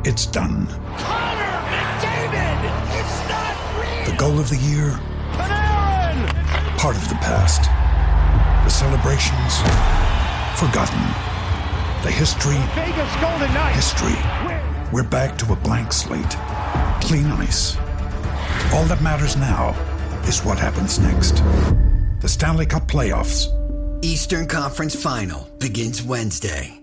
It's done. Connor McDavid! It's not real! The goal of the year? Panarin! Part of the past. The celebrations? Forgotten. The history? Vegas Golden Knights! History. We're back to a blank slate. Clean ice. All that matters now is what happens next. The Stanley Cup playoffs. Eastern Conference Final begins Wednesday.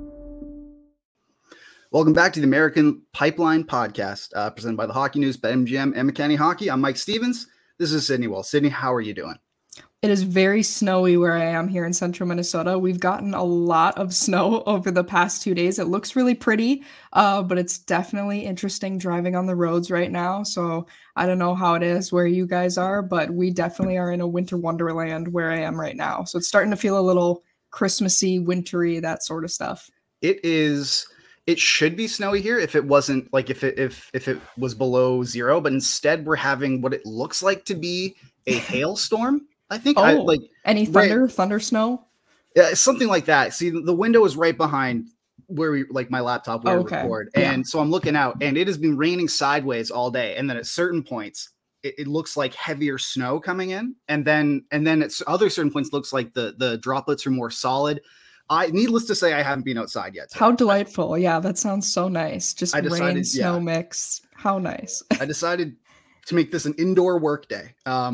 Welcome back to the American Pipeline Podcast, presented by the Hockey News, BetMGM, and McKenny Hockey. I'm Mike Stevens. This is Sydney Wells. Sydney, how are you doing? It is very snowy where I am here in central Minnesota. We've gotten a lot of snow over the past 2 days. It looks really pretty, but it's definitely interesting driving on the roads right now. So I don't know how it is where you guys are, but we definitely are in a winter wonderland where I am right now. So it's starting to feel a little Christmassy, wintry, that sort of stuff. It is. It should be snowy here if it wasn't like if it was below zero, but instead we're having what it looks like to be a hailstorm. I think any thunder snow? Yeah, something like that. See, the window is right behind where we my laptop where we record. And so I'm looking out and it has been raining sideways all day. And then at certain points, it looks like heavier snow coming in. And then at other certain points looks like the droplets are more solid. Needless to say, I haven't been outside yet. How delightful. Yeah, that sounds so nice. Just rain, snow mix. How nice. I decided to make this an indoor work day.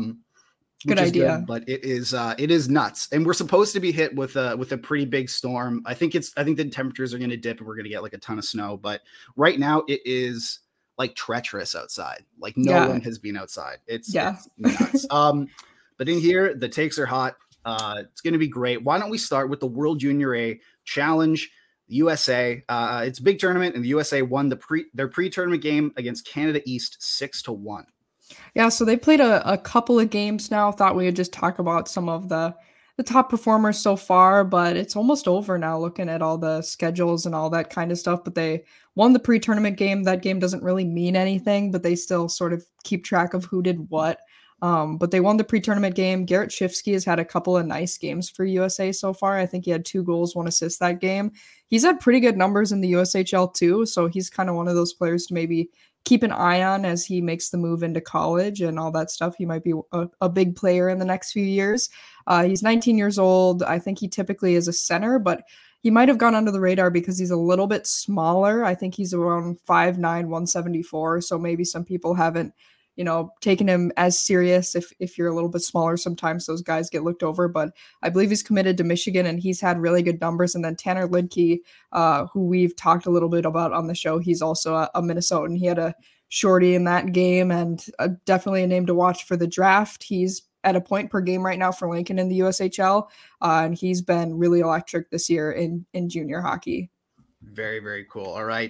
Good idea. But it is nuts. And we're supposed to be hit with a pretty big storm. I think the temperatures are going to dip and we're going to get like a ton of snow. But right now it is like treacherous outside. Like no one has been outside. It's nuts. But in here, the takes are hot. It's going to be great. Why don't we start with the World Junior A Challenge, the USA? It's a big tournament, and the USA won their pre-tournament game against Canada East 6-1. Yeah, so they played a couple of games now. Thought we would just talk about some of the top performers so far, but it's almost over now looking at all the schedules and all that kind of stuff. But they won the pre-tournament game. That game doesn't really mean anything, but they still sort of keep track of who did what. But they won the pre-tournament game. Garrett Shifsky has had a couple of nice games for USA so far. I think he had 2 goals, 1 assist that game. He's had pretty good numbers in the USHL too, so he's kind of one of those players to maybe keep an eye on as he makes the move into college and all that stuff. He might be a big player in the next few years. He's 19 years old. I think he typically is a center, but he might have gone under the radar because he's a little bit smaller. I think he's around 5'9", 174, so maybe some people haven't taking him as serious. If you're a little bit smaller, sometimes those guys get looked over, but I believe he's committed to Michigan and he's had really good numbers. And then Tanner Lidke, who we've talked a little bit about on the show, he's also a Minnesotan. He had a shorty in that game and definitely a name to watch for the draft. He's at a point per game right now for Lincoln in the USHL. And he's been really electric this year in junior hockey. Very, very cool. All right.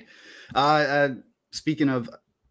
Speaking of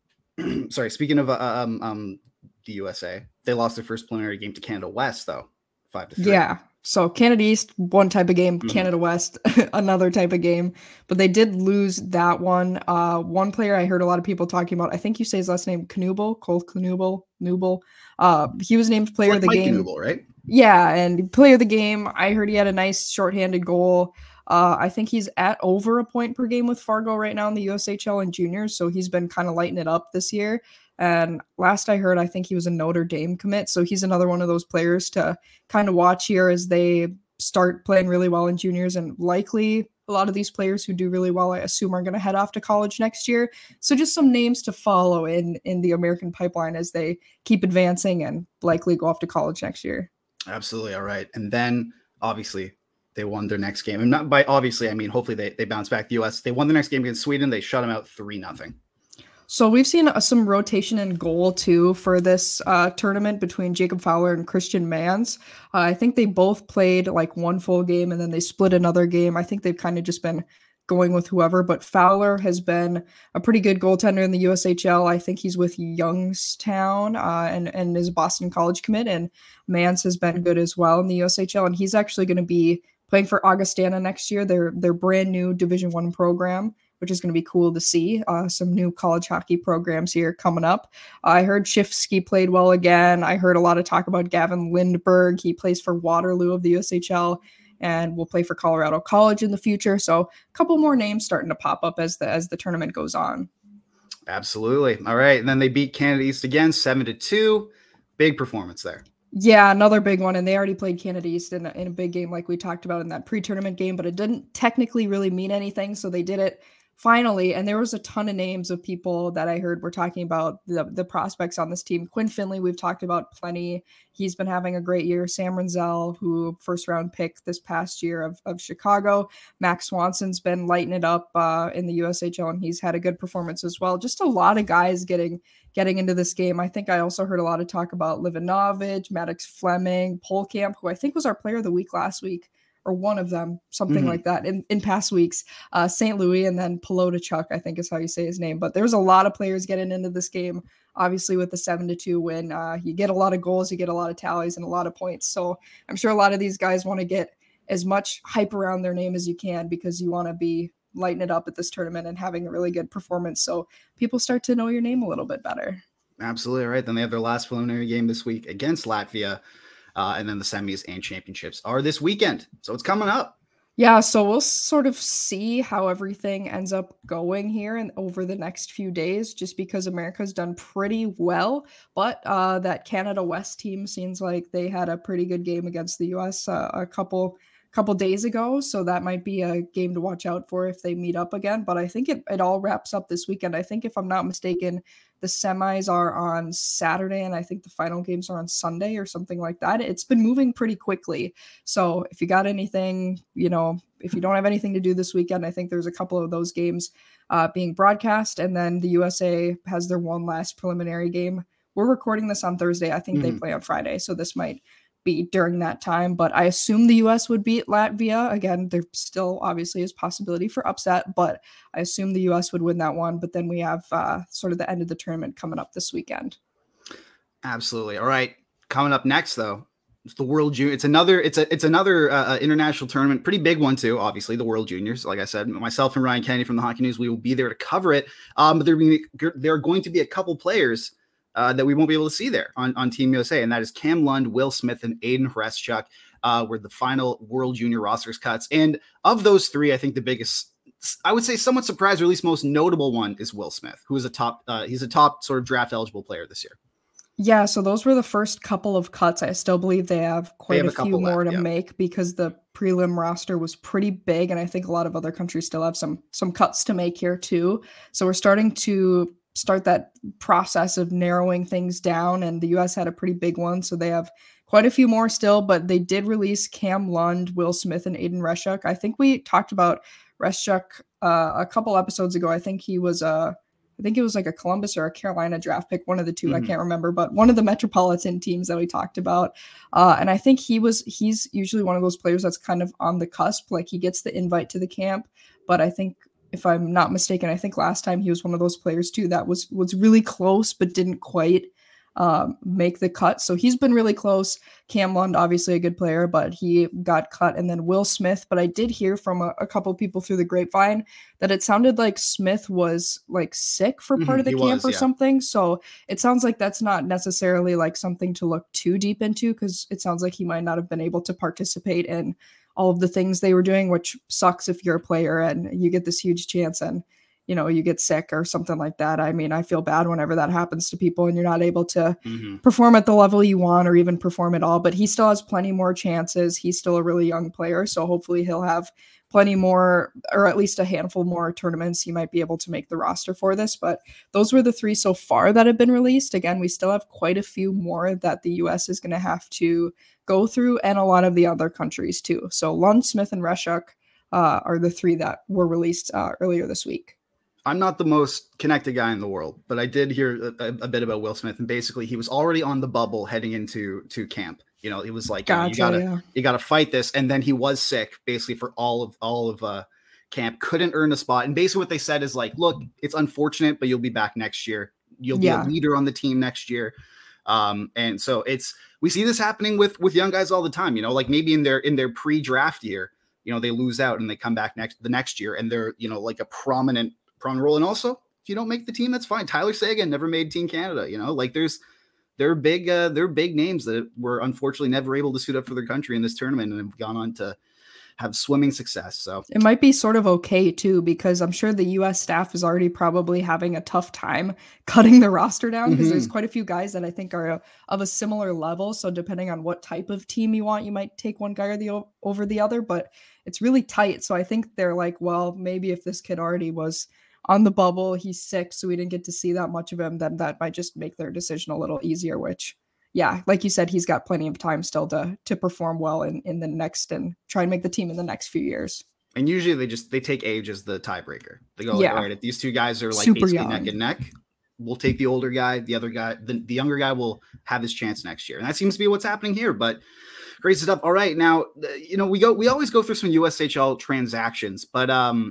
the USA, they lost their first preliminary game to Canada West, though, 5-3. Yeah. So Canada East, one type of game, Canada West, another type of game, but they did lose that one. One player I heard a lot of people talking about, I think you say his last name, Cole Knuble. He was named player of the game. Knuble, right? Yeah, and player of the game. I heard he had a nice shorthanded goal. I think he's at over a point per game with Fargo right now in the USHL and juniors, so he's been kind of lighting it up this year. And last I heard, I think he was a Notre Dame commit, so he's another one of those players to kind of watch here as they start playing really well in juniors, and likely a lot of these players who do really well, I assume, are going to head off to college next year. So just some names to follow in the American pipeline as they keep advancing and likely go off to college next year. Absolutely. All right. And then obviously they won their next game. And not by obviously, I mean, hopefully they bounce back. The US, they won the next game against Sweden. They shut them out 3-0. So we've seen some rotation in goal too for this tournament between Jacob Fowler and Christian Mans. I think they both played like one full game and then they split another game. I think they've kind of just been going with whoever, but Fowler has been a pretty good goaltender in the USHL. I think he's with Youngstown and is a Boston College commit, and Mans has been good as well in the USHL, and he's actually going to be playing for Augustana next year. Their brand new Division I program, which is going to be cool to see. Some new college hockey programs here coming up. I heard Shifsky played well again. I heard a lot of talk about Gavin Lindberg. He plays for Waterloo of the USHL. and will play for Colorado College in the future. So a couple more names starting to pop up as the tournament goes on. Absolutely. All right. And then they beat Canada East again, 7-2. Big performance there. Yeah, another big one. And they already played Canada East in a big game like we talked about in that pre-tournament game, but it didn't technically really mean anything. So they did it finally. And there was a ton of names of people that I heard were talking about the prospects on this team. Quinn Finley, we've talked about plenty. He's been having a great year. Sam Renzel, who first round pick this past year of Chicago. Max Swanson's been lighting it up in the USHL, and he's had a good performance as well. Just a lot of guys getting into this game. I think I also heard a lot of talk about Livanovich, Maddox Fleming, Polkamp, who I think was our player of the week last week, or one of them, something like that in past weeks. St. Louis, and then Pelotachuk, I think is how you say his name. But there's a lot of players getting into this game. Obviously, with the 7-2 win, you get a lot of goals, you get a lot of tallies, and a lot of points. So I'm sure a lot of these guys want to get as much hype around their name as you can, because you want to be lighting it up at this tournament and having a really good performance, so people start to know your name a little bit better. Absolutely right. Then they have their last preliminary game this week against Latvia, and then the semis and championships are this weekend, so it's coming up. Yeah, so we'll sort of see how everything ends up going here and over the next few days, just because America's done pretty well. But that Canada West team seems like they had a pretty good game against the US a couple days ago. So that might be a game to watch out for if they meet up again. But I think it all wraps up this weekend. I think, if I'm not mistaken, the semis are on Saturday, and I think the final games are on Sunday or something like that. It's been moving pretty quickly. So if you got anything, if you don't have anything to do this weekend, I think there's a couple of those games being broadcast. And then the USA has their one last preliminary game. We're recording this on Thursday. I think they play on Friday. So this might be during that time, but I assume the US would beat Latvia. Again, there still obviously is possibility for upset, but I assume the US would win that one. But then we have sort of the end of the tournament coming up this weekend. Absolutely. All right. Coming up next, though, it's the World Junior. It's another international tournament, pretty big one too. Obviously, the World Juniors. Like I said, myself and Ryan Kennedy from the Hockey News, we will be there to cover it. But there are going to be a couple players that we won't be able to see there on Team USA, and that is Cam Lund, Will Smith, and Aiden Hreschuk were the final World Junior rosters cuts. And of those three, I think the biggest, I would say somewhat surprised, or at least most notable one, is Will Smith, who is he's a top sort of draft eligible player this year. Yeah, so those were the first couple of cuts. I still believe they have quite a few more to make, because the prelim roster was pretty big, and I think a lot of other countries still have some cuts to make here too. So we're starting to start that process of narrowing things down, and the US had a pretty big one, so they have quite a few more still, but they did release Cam Lund, Will Smith, and Aiden Hreschuk. I think we talked about Hreschuk a couple episodes ago. I think it was like a Columbus or a Carolina draft pick, one of the two, I can't remember, but one of the Metropolitan teams that we talked about. And I think he's usually one of those players that's kind of on the cusp, like he gets the invite to the camp, but I think, if I'm not mistaken, I think last time he was one of those players too that was really close but didn't quite make the cut. So he's been really close. Cam Lund, obviously a good player, but he got cut. And then Will Smith. But I did hear from a couple people through the grapevine that it sounded like Smith was like sick for part of the camp or something. So it sounds like that's not necessarily like something to look too deep into, because it sounds like he might not have been able to participate in all of the things they were doing, which sucks if you're a player and you get this huge chance and, you get sick or something like that. I mean, I feel bad whenever that happens to people and you're not able to perform at the level you want or even perform at all, but he still has plenty more chances. He's still a really young player. So hopefully he'll have plenty more, or at least a handful more tournaments he might be able to make the roster for this. But those were the three so far that have been released. Again, we still have quite a few more that the US is going to have to go through, and a lot of the other countries too. So Lund, Smith, and Hreschuk are the three that were released earlier this week. I'm not the most connected guy in the world, but I did hear a bit about Will Smith, and basically he was already on the bubble heading into camp. It was like, you gotta fight this. And then he was sick basically for all of camp, couldn't earn a spot. And basically what they said is like, look, it's unfortunate, but you'll be back next year. You'll be a leader on the team next year. And so we see this happening with young guys all the time, like maybe in their pre-draft year, they lose out and they come back the next year and they're, like a prominent role. And also, if you don't make the team, that's fine. Tyler Seguin never made Team Canada, like there are big names that were unfortunately never able to suit up for their country in this tournament and have gone on to have swimming success. So it might be sort of okay too, because I'm sure the US staff is already probably having a tough time cutting the roster down, because there's quite a few guys that I think are of a similar level. So depending on what type of team you want, you might take one guy over the other, but it's really tight. So I think they're like, well, maybe if this kid already was on the bubble, he's sick, so we didn't get to see that much of him, then that might just make their decision a little easier, which, yeah, like you said, he's got plenty of time still to perform well in the next and try and make the team in the next few years. And usually they take age as the tiebreaker. They go, like, all right, if these two guys are like super basically young, neck and neck, we'll take the older guy. The other guy, the younger guy will have his chance next year. And that seems to be what's happening here. But great stuff. All right. Now, we always go through some USHL transactions, but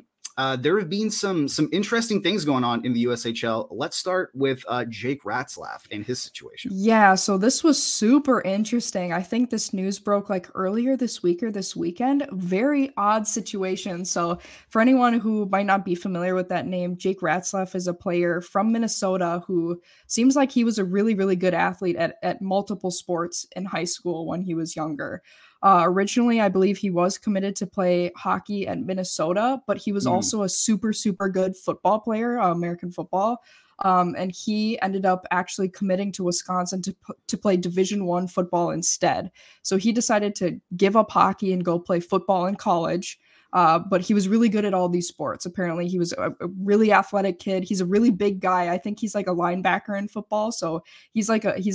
there have been some interesting things going on in the USHL. Let's start with Jake Ratzlaff and his situation. Yeah, so this was super interesting. I think this news broke like earlier this week or this weekend. Very odd situation. So for anyone who might not be familiar with that name, Jake Ratzlaff is a player from Minnesota who seems like he was a really, really good athlete at multiple sports in high school when he was younger. Originally, I believe he was committed to play hockey at Minnesota, but he was also a super, super good football player, American football. And he ended up actually committing to Wisconsin to play Division I football instead. So he decided to give up hockey and go play football in college. But he was really good at all these sports. Apparently, he was a really athletic kid. He's a really big guy. I think he's like a linebacker in football. So he's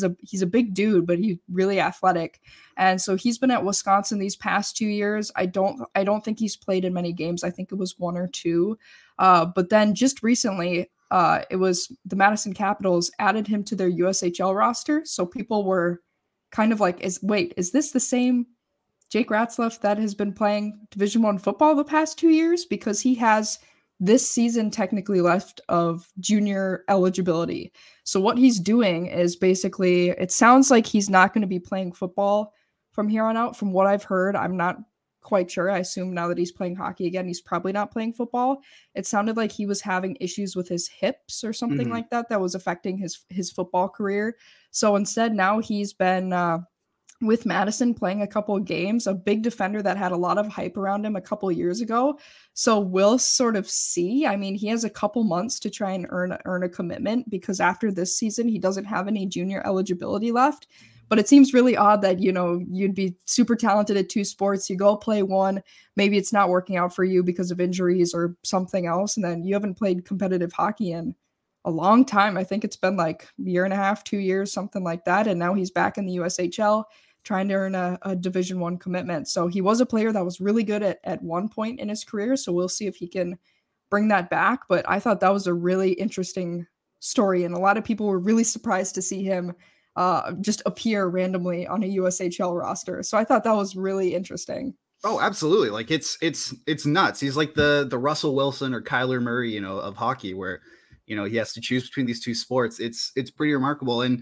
a big dude, but he's really athletic. And so he's been at Wisconsin these past 2 years. I don't think he's played in many games. I think it was 1 or 2. But then just recently, it was the Madison Capitals added him to their USHL roster. So people were kind of like, is this the same Jake Ratzlaff that has been playing Division I football the past 2 years? Because he has this season technically left of junior eligibility. So what he's doing is basically, it sounds like he's not going to be playing football from here on out. From what I've heard, I'm not quite sure. I assume now that he's playing hockey again, he's probably not playing football. It sounded like he was having issues with his hips or something like that was affecting his football career. So instead, now he's been with Madison playing a couple of games, a big defender that had a lot of hype around him a couple of years ago. So we'll sort of see. I mean, he has a couple months to try and earn a commitment, because after this season, he doesn't have any junior eligibility left. But it seems really odd that, you'd be super talented at 2 sports. You go play one, maybe it's not working out for you because of injuries or something else. And then you haven't played competitive hockey in a long time. I think it's been like a year and a half, 2 years, something like that. And now he's back in the USHL trying to earn a Division I commitment. So he was a player that was really good at one point in his career. So we'll see if he can bring that back. But I thought that was a really interesting story. And a lot of people were really surprised to see him just appear randomly on a USHL roster. So I thought that was really interesting. Oh, absolutely. Like it's nuts. He's like the Russell Wilson or Kyler Murray, of hockey, where, he has to choose between these 2 sports. It's pretty remarkable. And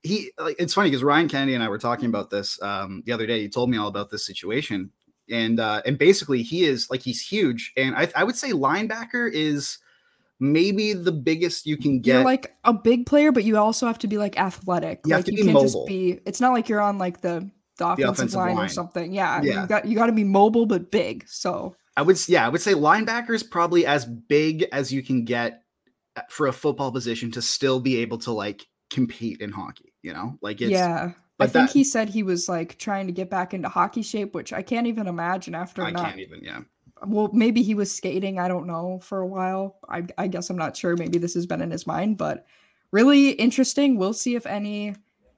it's funny because Ryan Kennedy and I were talking about this the other day. He told me all about this situation, and basically he's huge. And I would say linebacker is maybe the biggest you can get. You're like a big player, but you also have to be like athletic. You have to be mobile. It's not like you're on like the offensive line or something. Yeah. You got to be mobile but big. So I would say linebacker is probably as big as you can get for a football position to still be able to like compete in hockey. I think he said he was like trying to get back into hockey shape, which I can't even imagine after. Well, maybe he was skating, I don't know, for a while. I guess I'm not sure. Maybe this has been in his mind, but really interesting. We'll see if any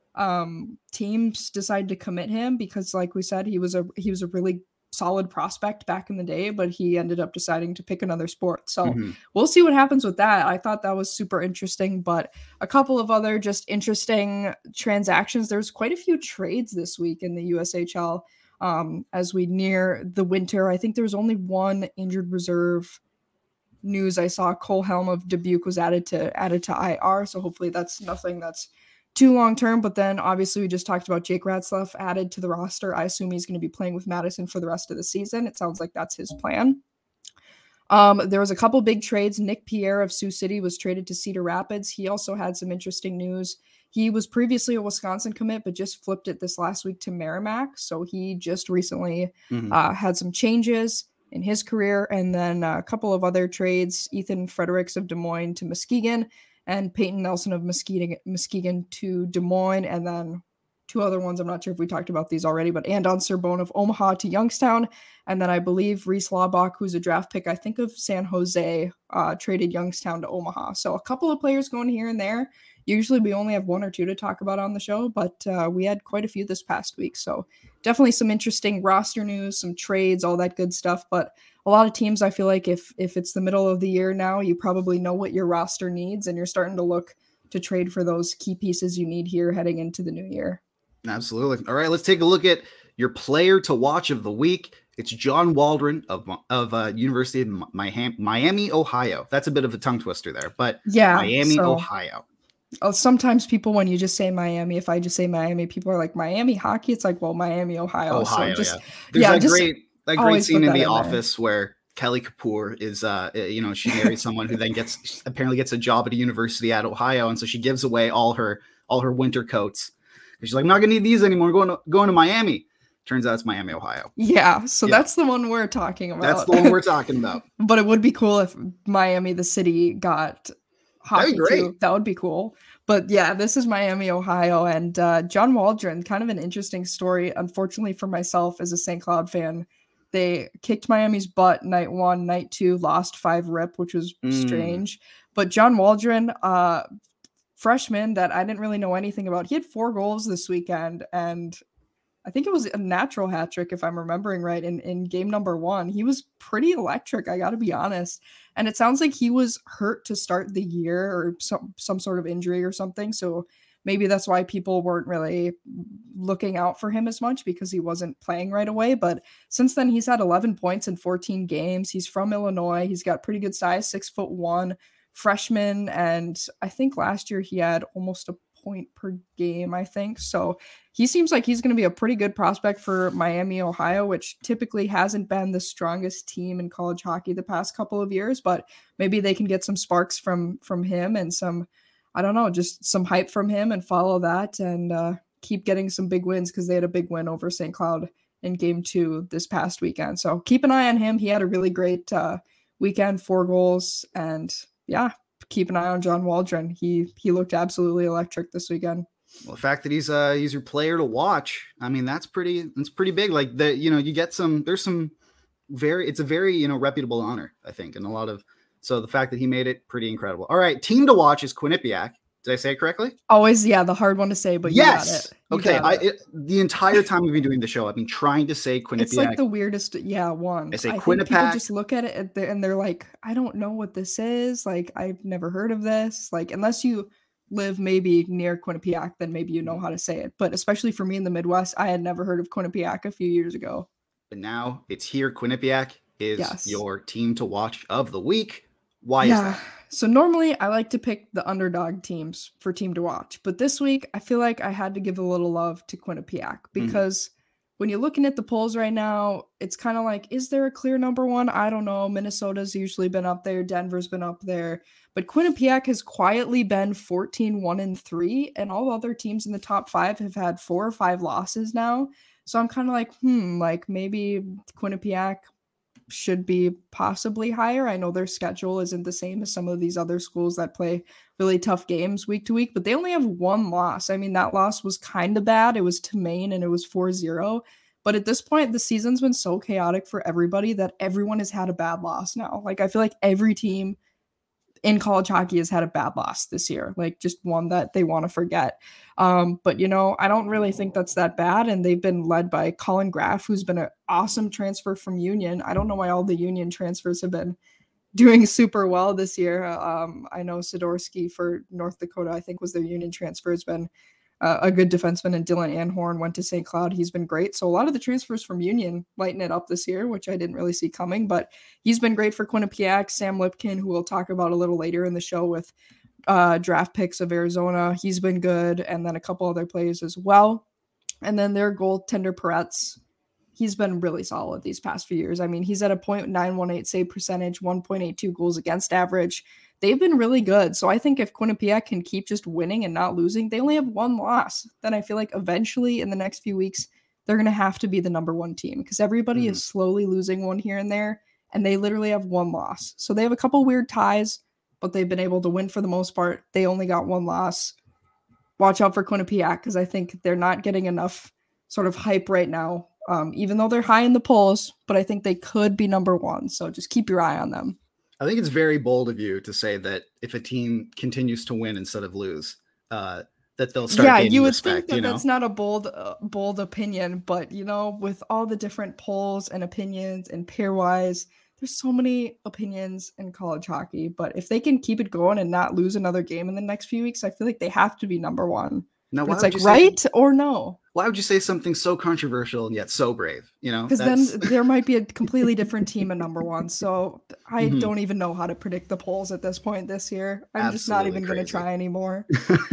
teams decide to commit him, because like we said, he was a really solid prospect back in the day, but he ended up deciding to pick another sport. So we'll see what happens with that. I thought that was super interesting, but a couple of other just interesting transactions. There's quite a few trades this week in the USHL as we near the winter. I think there's only one injured reserve news I saw. Cole Helm of Dubuque was added to IR. So hopefully that's nothing that's too long term. But then obviously we just talked about Jake Ratzlaff added to the roster. I assume he's going to be playing with Madison for the rest of the season. It sounds like that's his plan. There was a couple big trades. Nick Pierre of Sioux City was traded to Cedar Rapids. He also had some interesting news. He was previously a Wisconsin commit, but just flipped it this last week to Merrimack. So he just recently had some changes in his career. And then a couple of other trades, Ethan Fredericks of Des Moines to Muskegon, and Peyton Nelson of Muskegon to Des Moines. And then two other ones, I'm not sure if we talked about these already, but Andon Sorbonne of Omaha to Youngstown. And then I believe Reese Laubach, who's a draft pick, I think of San Jose, traded Youngstown to Omaha. So a couple of players going here and there. Usually we only have one or two to talk about on the show, but we had quite a few this past week. So definitely some interesting roster news, some trades, all that good stuff. But a lot of teams, I feel like if it's the middle of the year now, you probably know what your roster needs, and you're starting to look to trade for those key pieces you need here heading into the new year. Absolutely. All right, let's take a look at your player to watch of the week. It's John Waldron of University of Miami, Ohio. That's a bit of a tongue twister there, but yeah, Miami, Ohio. Sometimes people, when you just say Miami, if I just say Miami, people are like, Miami hockey? It's like, well, Miami, Ohio. So just, yeah. There's that great scene in The Office where Kelly Kapoor is, she marries someone who then apparently gets a job at a university at Ohio. And so she gives away all her winter coats. She's like, I'm not going to need these anymore. Going to Miami. Turns out it's Miami, Ohio. Yeah. So that's the one we're talking about. That's the one we're talking about. But it would be cool if Miami, the city, got hockey too. That would be cool. But yeah, this is Miami, Ohio. And John Waldron, kind of an interesting story. Unfortunately for myself as a St. Cloud fan, they kicked Miami's butt night 1, night 2, lost 5-rip, which was strange. But John Waldron, freshman that I didn't really know anything about. He had 4 goals this weekend, and I think it was a natural hat trick, if I'm remembering right, in game number 1. He was pretty electric, I got to be honest. And it sounds like he was hurt to start the year, or some sort of injury or something. So maybe that's why people weren't really looking out for him as much, because he wasn't playing right away. But since then, he's had 11 points in 14 games. He's from Illinois. He's got pretty good size, 6'1", freshman, and I think last year he had almost a point per game, I think. So he seems like he's going to be a pretty good prospect for Miami, Ohio, which typically hasn't been the strongest team in college hockey the past couple of years, but maybe they can get some sparks from him and some, I don't know, just some hype from him and follow that and keep getting some big wins, because they had a big win over St. Cloud in game 2 this past weekend. So keep an eye on him. He had a really great weekend, 4 goals, and yeah, keep an eye on John Waldron. He looked absolutely electric this weekend. Well, the fact that he's your player to watch, I mean, that's pretty big. Like you get it's a very, reputable honor, I think. And so the fact that he made it, pretty incredible. All right. Team to watch is Quinnipiac. Did I say it correctly? Always, yeah, the hard one to say, but yes. You got it. Okay, the entire time we've been doing the show, I've been trying to say Quinnipiac. It's like the weirdest, one. I say Quinnipiac. People just look at it and they're like, I don't know what this is. Like, I've never heard of this. Like, unless you live maybe near Quinnipiac, then maybe you know how to say it. But especially for me in the Midwest, I had never heard of Quinnipiac a few years ago. But now it's here. Quinnipiac is your team to watch of the week. Why is that? So normally I like to pick the underdog teams for team to watch. But this week, I feel like I had to give a little love to Quinnipiac, because when you're looking at the polls right now, it's kind of like, is there a clear number one? I don't know. Minnesota's usually been up there. Denver's been up there. But Quinnipiac has quietly been 14-1-3, and all other teams in the top 5 have had 4 or 5 losses now. So I'm kind of like, like maybe Quinnipiac should be possibly higher. I know their schedule isn't the same as some of these other schools that play really tough games week to week, but they only have 1 loss. I mean, that loss was kind of bad. It was to Maine and it was 4-0. But at this point, the season's been so chaotic for everybody that everyone has had a bad loss now. Like, I feel like every team in college hockey has had a bad loss this year, like just one that they want to forget. But, I don't really think that's that bad. And they've been led by Colin Graff, who's been an awesome transfer from Union. I don't know why all the Union transfers have been doing super well this year. I know Sidorsky for North Dakota, I think was their Union transfer, has been a good defenseman, and Dylan Anhorn went to St. Cloud. He's been great. So a lot of the transfers from Union lighten it up this year, which I didn't really see coming, but he's been great for Quinnipiac. Sam Lipkin, who we'll talk about a little later in the show with draft picks of Arizona, he's been good. And then a couple other players as well. And then their goaltender Peretz, he's been really solid these past few years. I mean, he's at a .918 save percentage, 1.82 goals against average. they've been really good. So I think if Quinnipiac can keep just winning and not losing, they only have one loss. Then I feel like eventually in the next few weeks, they're going to have to be the number one team because everybody is slowly losing one here and there, and they literally have one loss. So they have a couple weird ties, but they've been able to win for the most part. They only got one loss. Watch out for Quinnipiac because I think they're not getting enough sort of hype right now, even though they're high in the polls, but I think they could be number one. So just keep your eye on them. I think it's very bold of you to say that if a team continues to win instead of lose, that they'll start. Yeah, gaining you would respect, think that that's not a bold opinion, but with all the different polls and opinions and pairwise, there's so many opinions in college hockey. But if they can keep it going and not lose another game in the next few weeks, I feel like they have to be number one. Now, it's like right or no. Why would you say something so controversial and yet so brave? Because then there might be a completely different team at number one. So I don't even know how to predict the polls at this point this year. I'm just not even going to try anymore.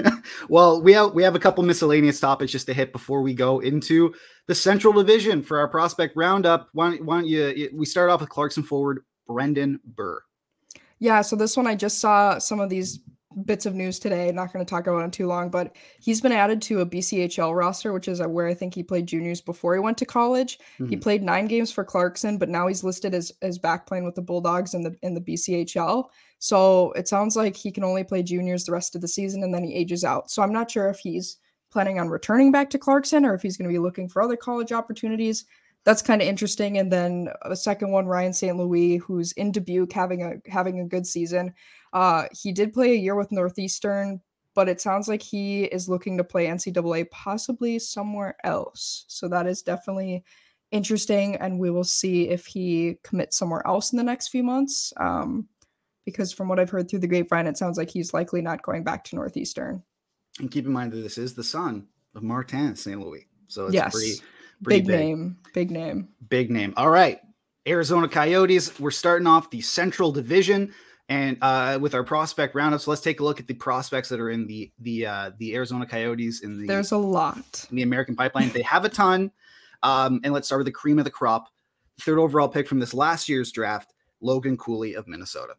Well, we have a couple miscellaneous topics just to hit before we go into the Central Division for our prospect roundup. Why don't we start off with Clarkson forward Brendan Burr? Yeah, so this one I just saw some of these bits of news today. Not going to talk about it too long, but he's been added to a BCHL roster, which is where I think he played juniors before he went to college. He played 9 games for Clarkson, but now he's listed as back playing with the Bulldogs in the BCHL. So it sounds like he can only play juniors the rest of the season and then he ages out. So I'm not sure if he's planning on returning back to Clarkson or if he's going to be looking for other college opportunities. That's kind of interesting. And then the second one, Ryan St. Louis, who's in Dubuque, having a good season. He did play a year with Northeastern, but it sounds like he is looking to play NCAA, possibly somewhere else. So that is definitely interesting, and we will see if he commits somewhere else in the next few months. Because from what I've heard through the grapevine, it sounds like he's likely not going back to Northeastern. And keep in mind that this is the son of Martin St. Louis, so it's yes. Pretty big name. All right. Arizona Coyotes. We're starting off the Central Division and with our prospect roundup. So let's take a look at the prospects that are in the Arizona Coyotes there's a lot in the American pipeline. They have a ton. And let's start with the cream of the crop. Third overall pick from this last year's draft, Logan Cooley of Minnesota.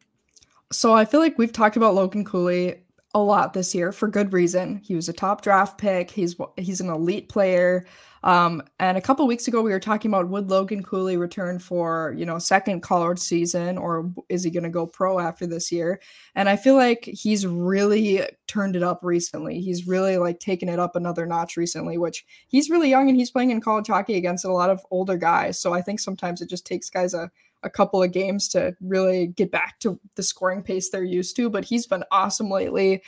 So I feel like we've talked about Logan Cooley a lot this year for good reason. He was a top draft pick. He's an elite player. And a couple weeks ago, we were talking about would Logan Cooley return for, second college season, or is he going to go pro after this year? And I feel like he's really turned it up recently. He's really taken it up another notch recently, which he's really young and he's playing in college hockey against a lot of older guys. So I think sometimes it just takes guys a couple of games to really get back to the scoring pace they're used to, but he's been awesome lately.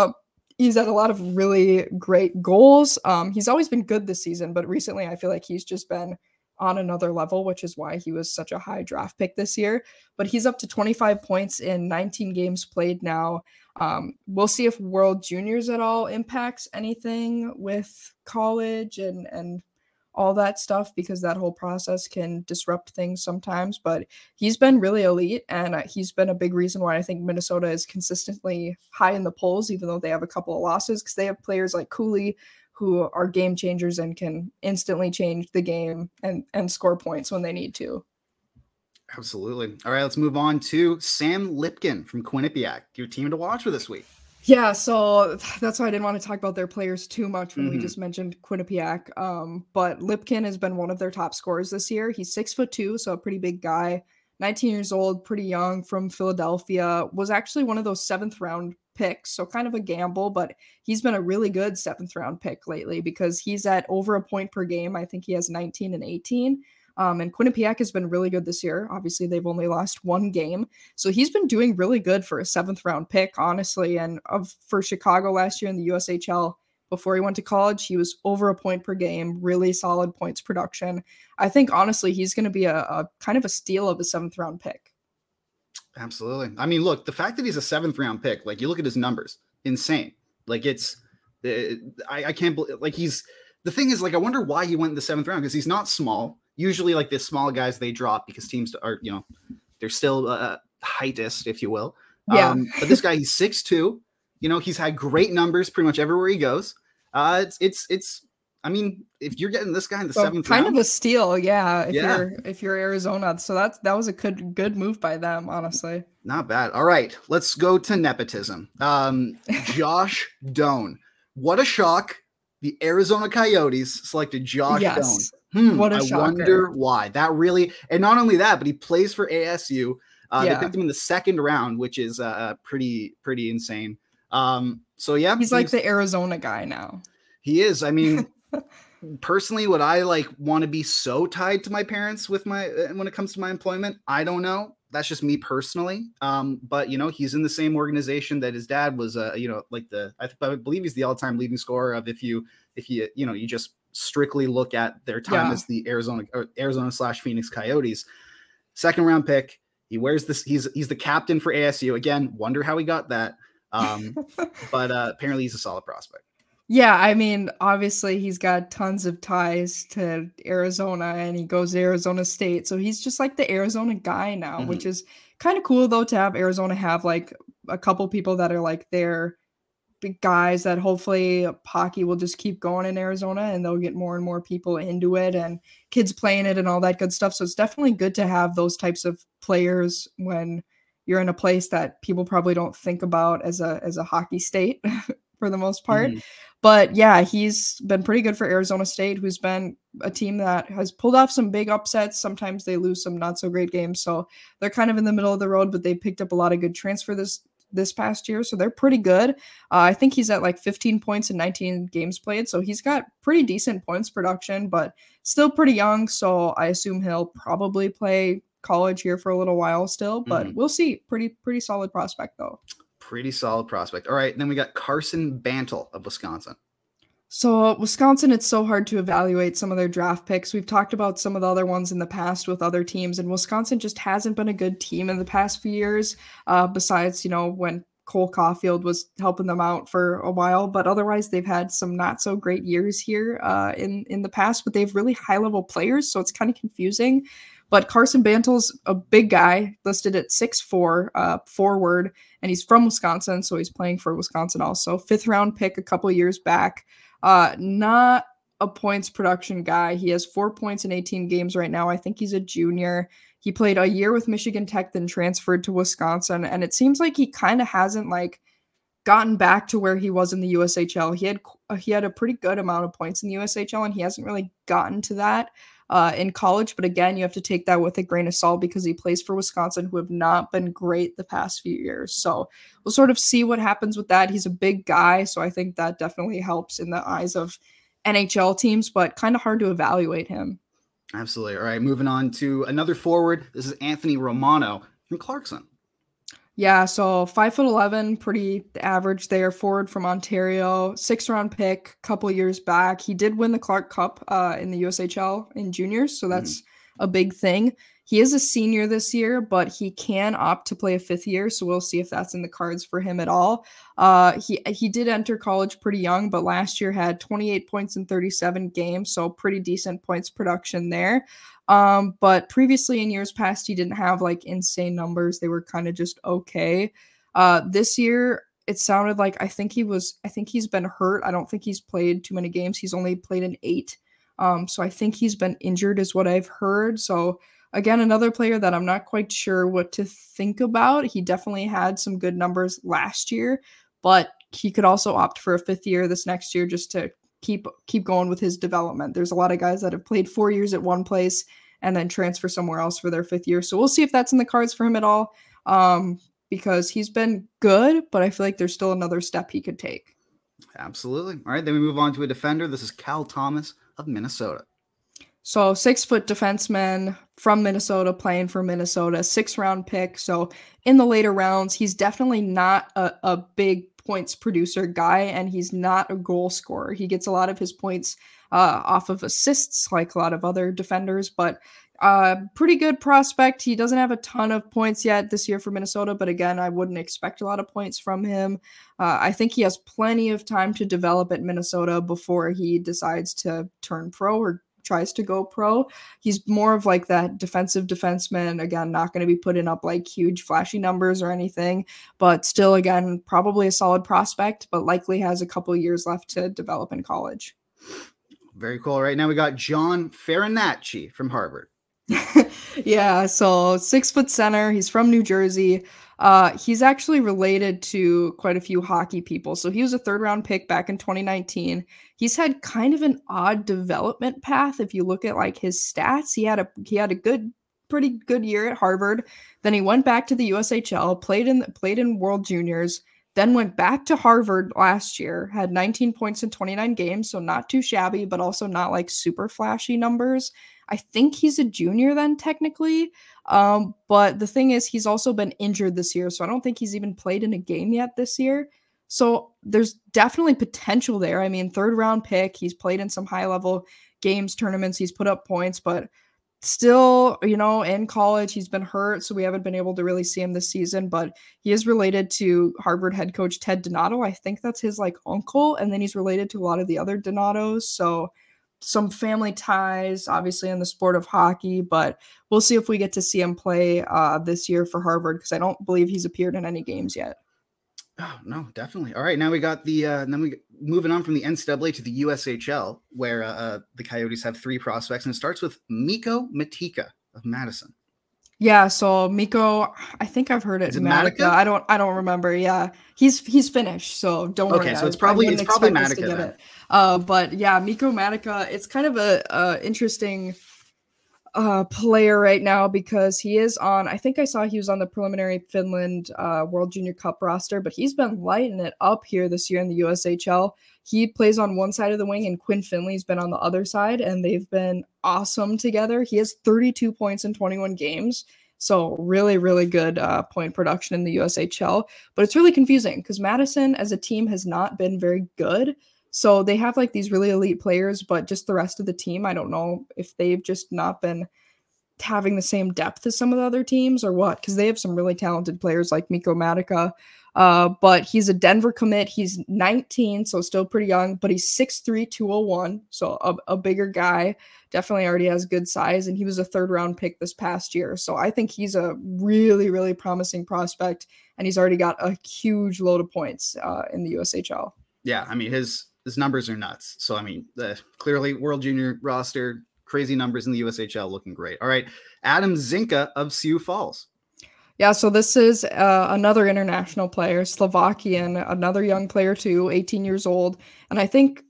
He's had a lot of really great goals. He's always been good this season, but recently I feel like he's just been on another level, which is why he was such a high draft pick this year. But he's up to 25 points in 19 games played now. We'll see if World Juniors at all impacts anything with college and all that stuff, because that whole process can disrupt things sometimes, but he's been really elite, and he's been a big reason why I think Minnesota is consistently high in the polls, even though they have a couple of losses, because they have players like Cooley who are game changers and can instantly change the game and score points when they need to. Absolutely. All right, let's move on to Sam Lipkin from Quinnipiac, your team to watch for this week. Yeah, so that's why I didn't want to talk about their players too much when we just mentioned Quinnipiac. But Lipkin has been one of their top scorers this year. He's 6'2", so a pretty big guy, 19 years old, pretty young, from Philadelphia, was actually one of those 7th round picks. So kind of a gamble, but he's been a really good 7th round pick lately because he's at over a point per game. I think he has 19 and 18. And Quinnipiac has been really good this year. Obviously, they've only lost 1 game. So he's been doing really good for a 7th round pick, honestly. And for Chicago last year in the USHL, before he went to college, he was over a point per game, really solid points production. I think, honestly, he's going to be a kind of a steal of a 7th round pick. Absolutely. I mean, look, the fact that he's a 7th round pick, you look at his numbers, insane. I can't believe, the thing is, I wonder why he went in the 7th round, because he's not small. Usually, the small guys they drop because teams are, they're still heightest, if you will. Yeah. But this guy, he's 6'2". He's had great numbers pretty much everywhere he goes. It's I mean, if you're getting this guy in the So seventh kind round, of a steal, yeah. Yeah. If you're Arizona, so that was a good move by them, honestly. not bad. All right, let's go to nepotism. Josh Doan. What a shock! The Arizona Coyotes selected Josh Yes. Doan. What a I shocker. wonder why. That really, and not only that, but he plays for ASU. They Yeah. picked him in the second round, which is pretty insane. So yeah, He's like the Arizona guy now. he is. I mean, personally, would I like want to be so tied to my parents with my when it comes to my employment? I don't know. That's just me personally. But you know, he's in the same organization that his dad was. You know, like I believe he's the all-time leading scorer of if you you know you just strictly look at their time as the Arizona/Phoenix Coyotes. Second round pick. He wears this. He's the captain for ASU. Again, wonder how he got that. But apparently he's a solid prospect. Yeah, I mean, obviously he's got tons of ties to Arizona and he goes to Arizona State. So he's just like the Arizona guy now, which is kind of cool though to have Arizona have like a couple people that are like their big guys that hopefully hockey will just keep going in Arizona and they'll get more and more people into it and kids playing it and all that good stuff. So it's definitely good to have those types of players when you're in a place that people probably don't think about as a hockey state for the most part. But yeah, he's been pretty good for Arizona State, who's been a team that has pulled off some big upsets. Sometimes they lose some not so great games. So they're kind of in the middle of the road, but they picked up a lot of good transfer this past year. So they're pretty good. I think he's at like 15 points in 19 games played. So he's got pretty decent points production, but still pretty young. So I assume he'll probably play college here for a little while still, but we'll see. Pretty solid prospect though. Pretty solid prospect. All right, then we got Carson Bantle of Wisconsin. So Wisconsin, it's so hard to evaluate some of their draft picks. We've talked about some of the other ones in the past with other teams, and Wisconsin just hasn't been a good team in the past few years, besides, you know, when Cole Caulfield was helping them out for a while. But otherwise, they've had some not so great years here in the past, but they have really high-level players, so it's kind of confusing. But Carson Bantle's a big guy, listed at 6'4", forward, and he's from Wisconsin, so he's playing for Wisconsin also. 5th-round pick a couple years back. Not a points production guy. He has 4 points in 18 games right now. I think he's a junior. He played a year with Michigan Tech, then transferred to Wisconsin, and it seems like he kind of hasn't like gotten back to where he was in the USHL. He had a pretty good amount of points in the USHL, and he hasn't really gotten to that in college. But again, you have to take that with a grain of salt because he plays for Wisconsin, who have not been great the past few years. So we'll sort of see what happens with that. He's a big guy, so I think that definitely helps in the eyes of NHL teams, but kind of hard to evaluate him. Absolutely. All right, moving on to another forward. This is Anthony Romano from Clarkson. Yeah, so 5'11", pretty average there, forward from Ontario, 6th-round pick a couple years back. He did win the Clark Cup in the USHL in juniors, so that's a big thing. He is a senior this year, but he can opt to play a 5th year, so we'll see if that's in the cards for him at all. He did enter college pretty young, but last year had 28 points in 37 games, so pretty decent points production there. But previously in years past, he didn't have like insane numbers. They were kind of just okay. This year, it sounded like I think he's been hurt. I don't think he's played too many games. He's only played in 8. So I think he's been injured is what I've heard. So again, another player that I'm not quite sure what to think about. He definitely had some good numbers last year, but he could also opt for a 5th year this next year just to keep going with his development. There's a lot of guys that have played 4 years at one place and then transfer somewhere else for their 5th year. So we'll see if that's in the cards for him at all, because he's been good, but I feel like there's still another step he could take. Absolutely. All right, then we move on to a defender. This is Cal Thomas of Minnesota. So 6-foot defenseman from Minnesota, playing for Minnesota, 6th-round pick. So in the later rounds, he's definitely not a big points producer guy, and he's not a goal scorer. He gets a lot of his points off of assists, like a lot of other defenders, but pretty good prospect. He doesn't have a ton of points yet this year for Minnesota, but again, I wouldn't expect a lot of points from him. I think he has plenty of time to develop at Minnesota before he decides to turn pro or tries to go pro. He's more of like that defensive defenseman, again, not going to be putting up like huge flashy numbers or anything, but still, again, probably a solid prospect, but likely has a couple years left to develop in college. Very cool. Right now we got John Farinacci from Harvard. Yeah, so 6 foot center. He's from New Jersey. He's actually related to quite a few hockey people. So he was a 3rd-round pick back in 2019. He's had kind of an odd development path. If you look at like his stats, he had a pretty good year at Harvard. Then he went back to the USHL, played in World Juniors, then went back to Harvard last year, had 19 points in 29 games, so not too shabby, but also not like super flashy numbers. I think he's a junior then technically. But the thing is, he's also been injured this year, so I don't think he's even played in a game yet this year. So there's definitely potential there. I mean, 3rd-round pick, he's played in some high-level games, tournaments, he's put up points, but still, in college, he's been hurt, so we haven't been able to really see him this season, but he is related to Harvard head coach Ted Donato. I think that's his like uncle, and then he's related to a lot of the other Donatos, so some family ties, obviously, in the sport of hockey, but we'll see if we get to see him play this year for Harvard, because I don't believe he's appeared in any games yet. Oh, no, definitely. All right, now we got moving on from the NCAA to the USHL, where the Coyotes have 3 prospects, and it starts with Mikko Matika of Madison. Yeah, so Mikko, I think I've heard it. Is it Matica. I don't remember. Yeah, he's Finnish, so don't worry. Okay, so it's probably Matica then. But yeah, Mikko Matica, it's kind of a interesting player right now because he is on. I think I saw he was on the preliminary Finland World Junior Cup roster, but he's been lighting it up here this year in the USHL. He plays on one side of the wing, and Quinn Finley's been on the other side, and they've been awesome together. He has 32 points in 21 games, so really, really good point production in the USHL. But it's really confusing because Madison as a team has not been very good. So they have like these really elite players, but just the rest of the team, I don't know if they've just not been having the same depth as some of the other teams or what, because they have some really talented players like Mikko Matica. But he's a Denver commit. He's 19, so still pretty young, but he's 6'3", 201, so a bigger guy. Definitely already has good size, and he was a 3rd-round pick this past year. So I think he's a really, really promising prospect, and he's already got a huge load of points in the USHL. Yeah, I mean, his numbers are nuts. So, I mean, clearly World Junior roster, crazy numbers in the USHL, looking great. All right, Adam Zinka of Sioux Falls. Yeah, so this is another international player, Slovakian, another young player too, 18 years old. And I think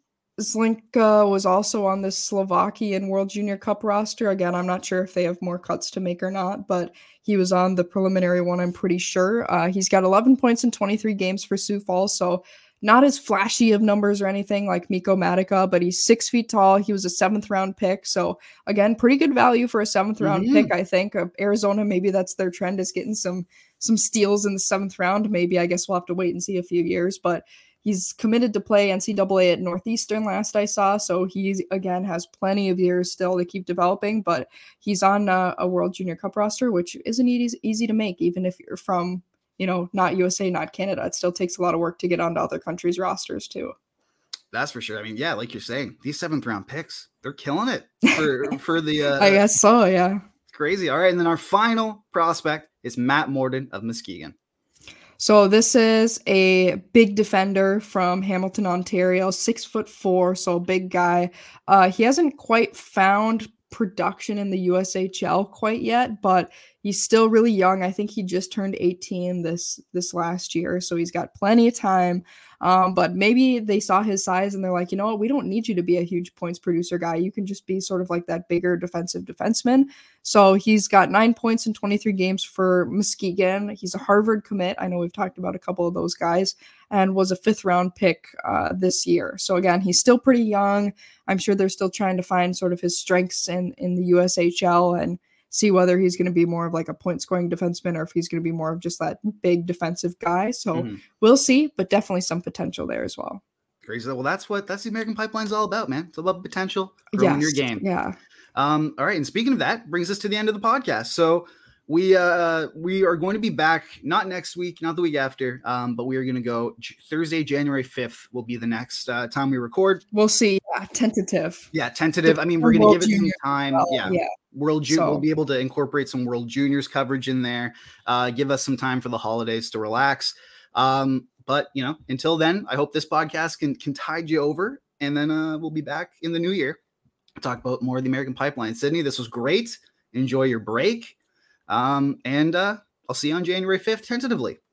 Zlinka was also on this Slovakian World Junior Cup roster. Again, I'm not sure if they have more cuts to make or not, but he was on the preliminary one, I'm pretty sure. He's got 11 points in 23 games for Sioux Falls, so not as flashy of numbers or anything like Mikko Matica, but he's 6 feet tall. He was a 7th-round pick. So, again, pretty good value for a 7th-round pick, I think. Arizona, maybe that's their trend, is getting some steals in the 7th round. Maybe, I guess we'll have to wait and see a few years. But he's committed to play NCAA at Northeastern last I saw. So he, again, has plenty of years still to keep developing. But he's on a World Junior Cup roster, which isn't easy to make, even if you're from not USA, not Canada. It still takes a lot of work to get onto other countries' rosters too. That's for sure. I mean, yeah, like you're saying, these 7th-round picks, they're killing it for the. I guess so, yeah. It's crazy. All right, and then our final prospect is Matt Morden of Muskegon. So this is a big defender from Hamilton, Ontario, 6'4", so a big guy. He hasn't quite found production in the USHL quite yet, but he's still really young. I think he just turned 18 this last year, so he's got plenty of time. But maybe they saw his size and they're like, you know what, we don't need you to be a huge points producer guy. You can just be sort of like that bigger defensive defenseman. So he's got 9 points in 23 games for Muskegon. He's a Harvard commit. I know we've talked about a couple of those guys, and was a 5th-round pick this year. So again, he's still pretty young. I'm sure they're still trying to find sort of his strengths in the USHL and see whether he's going to be more of like a point scoring defenseman or if he's going to be more of just that big defensive guy. So we'll see, but definitely some potential there as well. Crazy. Well, that's the American Pipeline's all about, man. It's all about potential, growing your game. Yeah. All right. And speaking of that, brings us to the end of the podcast. So we are going to be back, not next week, not the week after, but we are going to go Thursday, January 5th will be the next time we record. We'll see. Yeah, tentative. Yeah, tentative. I mean, we're going to give it some time. Yeah. World Junior, we'll be able to incorporate some World Juniors coverage in there. Give us some time for the holidays to relax. But until then, I hope this podcast can tide you over. and then we'll be back in the new year to talk about more of the American Pipeline. Sydney, this was great. Enjoy your break. And I'll see you on January 5th, tentatively.